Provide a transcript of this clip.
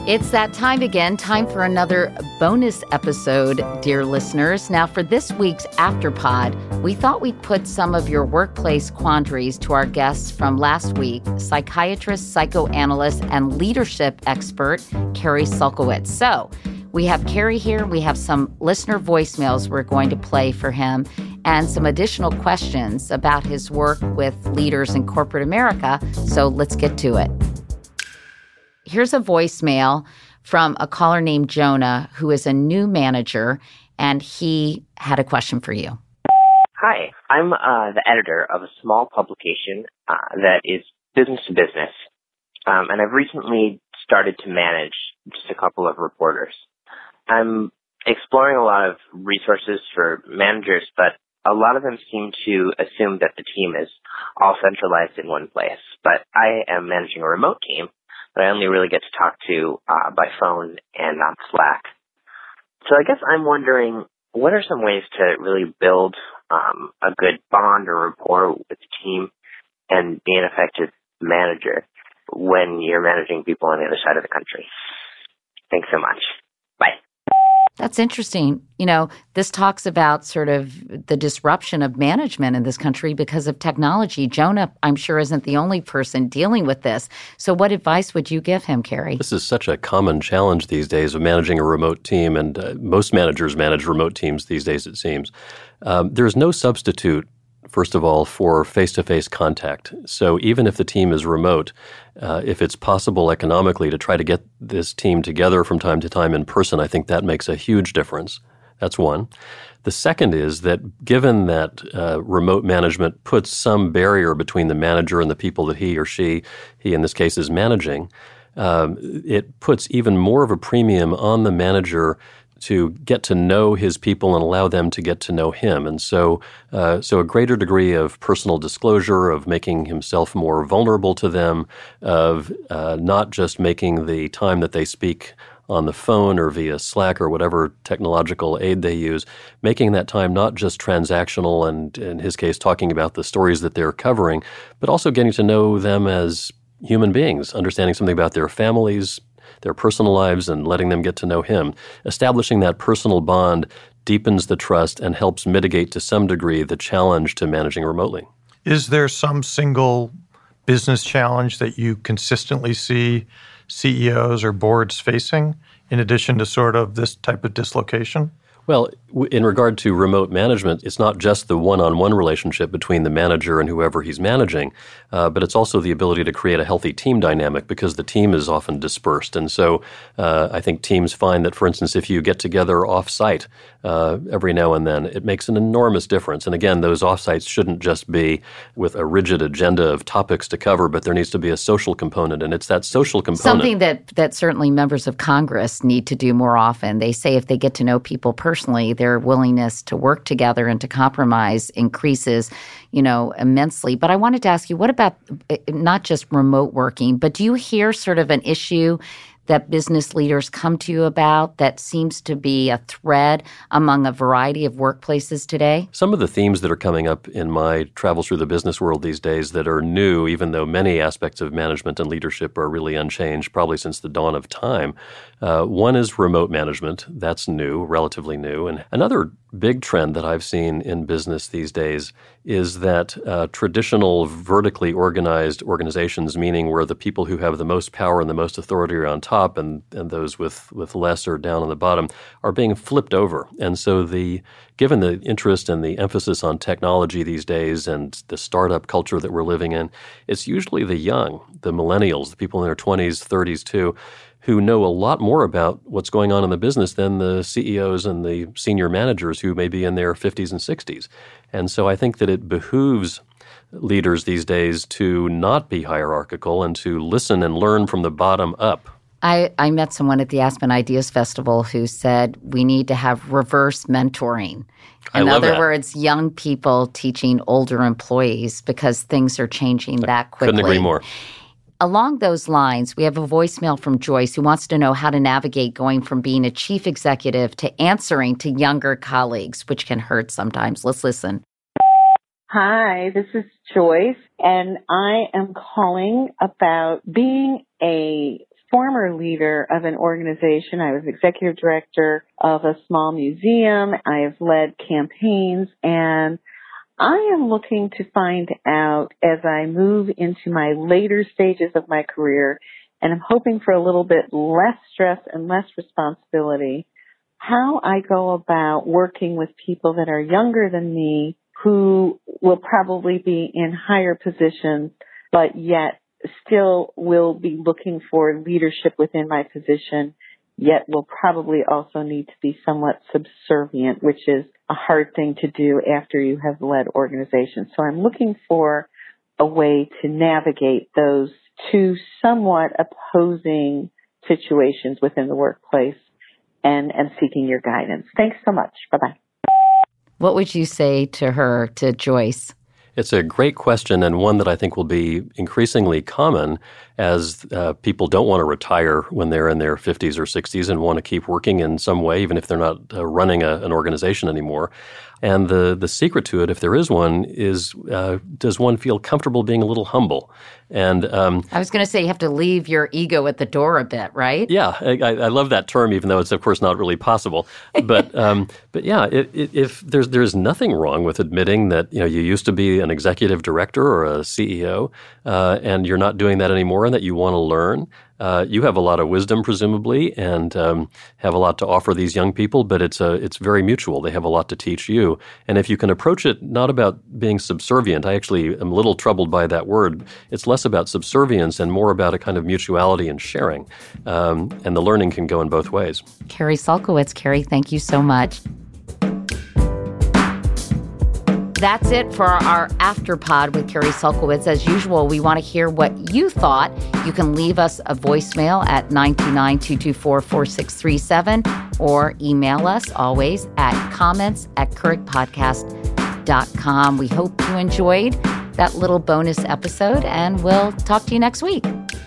It's that time again, time for another bonus episode, dear listeners. Now, for this week's Afterpod, we thought we'd put some of your workplace quandaries to our guests from last week, psychiatrist, psychoanalyst, and leadership expert, Kerry Sulkowicz. So we have Kerry here. We have some listener voicemails we're going to play for him and some additional questions about his work with leaders in corporate America. So let's get to it. Here's a voicemail from a caller named Jonah, who is a new manager, and he had a question for you. Hi, I'm the editor of a small publication that is business to business, and I've recently started to manage just a couple of reporters. I'm exploring a lot of resources for managers, but a lot of them seem to assume that the team is all centralized in one place. But I am managing a remote team that I only really get to talk to by phone and on Slack. So I guess I'm wondering, what are some ways to really build a good bond or rapport with the team and be an effective manager when you're managing people on the other side of the country? Thanks so much. Bye. That's interesting. You know, this talks about sort of the disruption of management in this country because of technology. Jonah, I'm sure, isn't the only person dealing with this. So what advice would you give him, Kerry? This is such a common challenge these days of managing a remote team, and most managers manage remote teams these days, it seems. There's no substitute, first of all, for face-to-face contact. So even if the team is remote, if it's possible economically to try to get this team together from time to time in person, I think that makes a huge difference. That's one. The second is that given that remote management puts some barrier between the manager and the people that he in this case, is managing, it puts even more of a premium on the manager to get to know his people and allow them to get to know him. And so a greater degree of personal disclosure, of making himself more vulnerable to them, of not just making the time that they speak on the phone or via Slack or whatever technological aid they use, making that time not just transactional and, in his case, talking about the stories that they're covering, but also getting to know them as human beings, understanding something about their families, their personal lives, and letting them get to know him. Establishing that personal bond deepens the trust and helps mitigate to some degree the challenge to managing remotely. Is there some single business challenge that you consistently see CEOs or boards facing in addition to sort of this type of dislocation? Well, in regard to remote management, it's not just the one-on-one relationship between the manager and whoever he's managing, but it's also the ability to create a healthy team dynamic because the team is often dispersed. And so I think teams find that, for instance, if you get together off-site every now and then, it makes an enormous difference. And again, those off-sites shouldn't just be with a rigid agenda of topics to cover, but there needs to be a social component, and it's that social component. Something that certainly members of Congress need to do more often. They say if they get to know people personally, their willingness to work together and to compromise increases, immensely. But I wanted to ask you, what about not just remote working, but do you hear sort of an issue that business leaders come to you about that seems to be a thread among a variety of workplaces today? Some of the themes that are coming up in my travels through the business world these days that are new, even though many aspects of management and leadership are really unchanged, probably since the dawn of time. One is remote management. That's new, relatively new. And another big trend that I've seen in business these days is that traditional vertically organized organizations, meaning where the people who have the most power and the most authority are on top and those with less are down on the bottom, are being flipped over. And so given the interest and the emphasis on technology these days and the startup culture that we're living in, it's usually the young, the millennials, the people in their 20s, 30s too, who know a lot more about what's going on in the business than the CEOs and the senior managers who may be in their 50s and 60s. And so I think that it behooves leaders these days to not be hierarchical and to listen and learn from the bottom up. I met someone at the Aspen Ideas Festival who said we need to have reverse mentoring. In other words, young people teaching older employees because things are changing that quickly. Couldn't agree more. Along those lines, we have a voicemail from Joyce who wants to know how to navigate going from being a chief executive to answering to younger colleagues, which can hurt sometimes. Let's listen. Hi, this is Joyce, and I am calling about being a former leader of an organization. I was executive director of a small museum. I have led campaigns, and I am looking to find out as I move into my later stages of my career, and I'm hoping for a little bit less stress and less responsibility, how I go about working with people that are younger than me who will probably be in higher positions, but yet still will be looking for leadership within my position, yet will probably also need to be somewhat subservient, which is a hard thing to do after you have led organizations. So I'm looking for a way to navigate those two somewhat opposing situations within the workplace and seeking your guidance. Thanks so much. Bye-bye. What would you say to her, to Joyce? It's a great question, and one that I think will be increasingly common as people don't want to retire when they're in their 50s or 60s and want to keep working in some way, even if they're not running an organization anymore. And the secret to it, if there is one, is does one feel comfortable being a little humble? And I was going to say you have to leave your ego at the door a bit, right? Yeah, I love that term, even though it's of course not really possible. But yeah, if there's nothing wrong with admitting that you used to be an executive director or a CEO, and you're not doing that anymore, and that you want to learn. You have a lot of wisdom, presumably, and have a lot to offer these young people, but it's very mutual. They have a lot to teach you. And if you can approach it not about being subservient, I actually am a little troubled by that word. It's less about subservience and more about a kind of mutuality and sharing. And the learning can go in both ways. Carrie Sulkowicz. Carrie, thank you so much. That's it for our Afterpod with Carrie Sulkowicz. As usual, we want to hear what you thought. You can leave us a voicemail at 929-224-4637 or email us always at comments@curricpodcast.com. We hope you enjoyed that little bonus episode, and we'll talk to you next week.